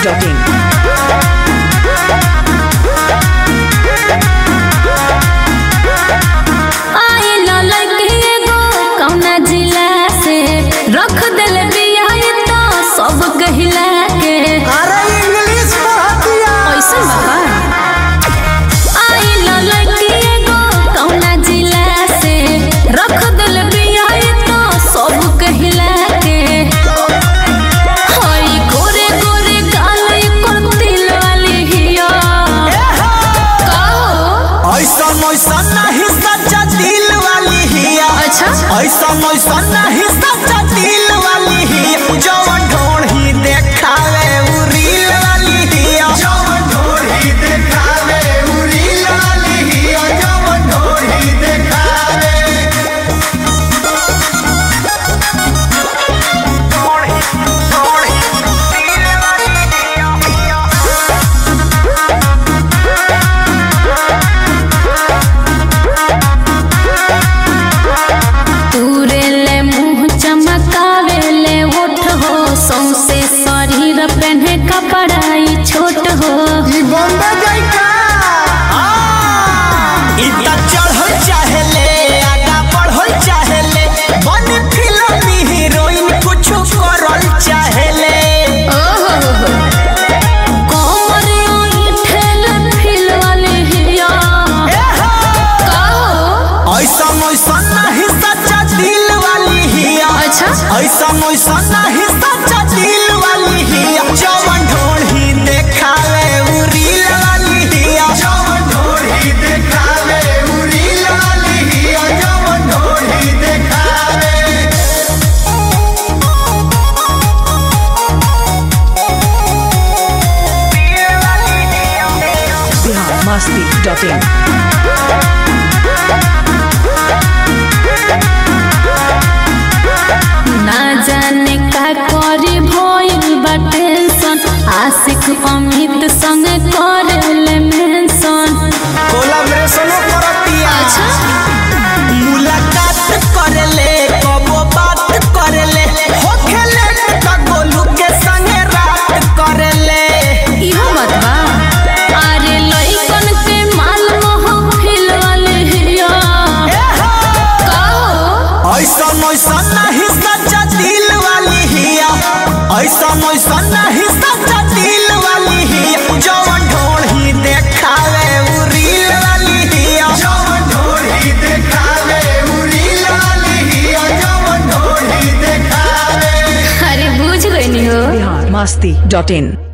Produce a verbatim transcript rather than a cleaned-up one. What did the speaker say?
Dot in. रख दिल बिया तो सब गहिला के। अरे इंग्लिश पढ़तिया ऐसा बाबा आई ललकी एगो कौना जिला से रख दिल बिया तो सब गहिला के। हई गोरे गोरे गाल कर दिल वाली हिया कहो ऐसा ऐसा नहीं सच्चा दिल वाली हिया। अच्छा ऐसा ऐसा नहीं सच्चा दिल वाली हिया। जवन ढोढ़ी देखावे उ रील वाली हिया। जवन ढोढ़ी देखावे उ रील वाली हिया। जवन ढोढ़ी देखावे ढोढ़ी ढोढ़ी रील वाली हिया। पूरे ले मुँह चमकावे ले ओठ हो सौंसे शरीर पहने कपड़ाई छोट हो। बम्बे जाइका इतना चढ़ल चाहेले आगा बढ़ल चाहेले बन फिल्मी हीरोइन कुछ करल चाहेले। ओहो कमर उठल फिल वाली हिया कहो ऐसा ऐसा नहीं सच्चा दिल वाली हिया। अच्छा ऐसा ऐसा नहीं सच्चा दिल वाली हिया। जवन ढोढ़ी देखावे उ रील वाली हिया। जवन ढोढ़ी देखावे उ रील वाली हिया। जवन ढोढ़ी देखावे बिहार मस्ती डॉट इन। ना जाने का करी भइल बा टेंशन आशिक अमित संग करल मेंशन। कोलैबोरेशन करतिया। अच्छा मुलाकात करले कबो बात करले होखेले त गोलू के संगे रात करले। इहो बात बा अरे लइकन के माल महफिल वाले हिया कहो ऐसा ऐसा नहीं सच्चा दिल वाली हिया। ऐसा ऐसा नहीं सच्चा दिल वाली हिया। जवन ढोढ़ी देखावे उ रील वाली हिया। जवन ढोढ़ी देखावे उ रील वाली हिया। जवन ढोढ़ी देखावे अरे बुझ गई हो। बिहार मस्ती डॉट इन।